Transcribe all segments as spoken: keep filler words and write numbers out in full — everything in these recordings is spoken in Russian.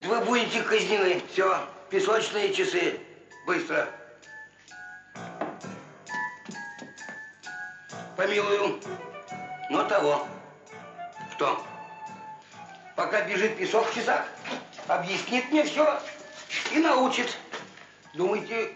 Вы будете казнены. Все, песочные часы. Быстро. Помилую. Но того. Кто? Пока бежит песок в часах, объяснит мне все и научит. Думаете...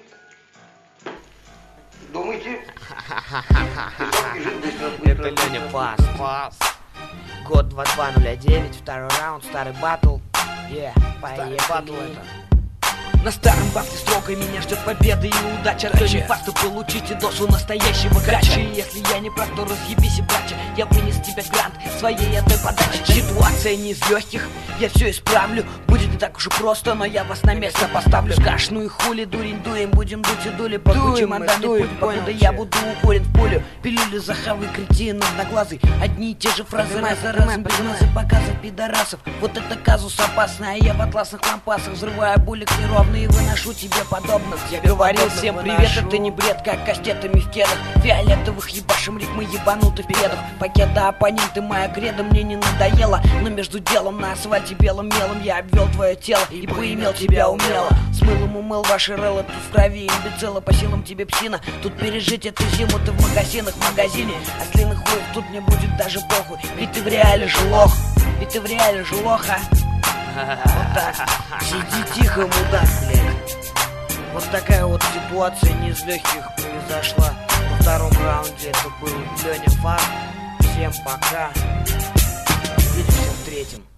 Думаете? Песок бежит быстро. Это Леня, пас, пас. Год два два ноль девять, второй раунд, старый батл. Yeah, поехали. Батл это. На старом батле строго меня ждет победа и удача. То не факт, получите дозу настоящего гача. И если я не прав, то разъебись и братья. Я вынес тебе грант своей одной подачи. Ситуация не из легких, я все исправлю. Будет не так уж и просто, но я вас на место поставлю. Скажешь, ну и хули, дурень, дуем, будем дуть и дули. Покучим, отдали путь, покуда я буду укурен в пулю. Пилюли, захавы, кретин, одноглазый. Одни и те же фразы, раз за разом, безмазы, показы пидорасов. Вот это казус опасный, а я в атласных лампасах взрываю булик неровный и выношу тебе подобных. Я говорил всем привет, это не бред, как кастетами в кедах. Фиолетовых ебашим ритмы ебануты в педах. Пакета оппоненты, моя кредо мне не надоело. Но между делом на асфальте белым мелом я обвел твое тело и поимел тебя умело. С мылом умыл ваши релы, тут в крови имбецила. По силам тебе псина, тут пережить эту зиму ты в магазинах, в магазине. А длинных хуев тут мне будет даже похуй. Ведь ты в реале же лох, ведь ты в реале же лох, а? Вот так. Сиди тихо, мудак, блядь. Вот такая вот ситуация не из легких произошла. Во втором раунде это был Леня Фар. Всем пока. Увидимся в третьем.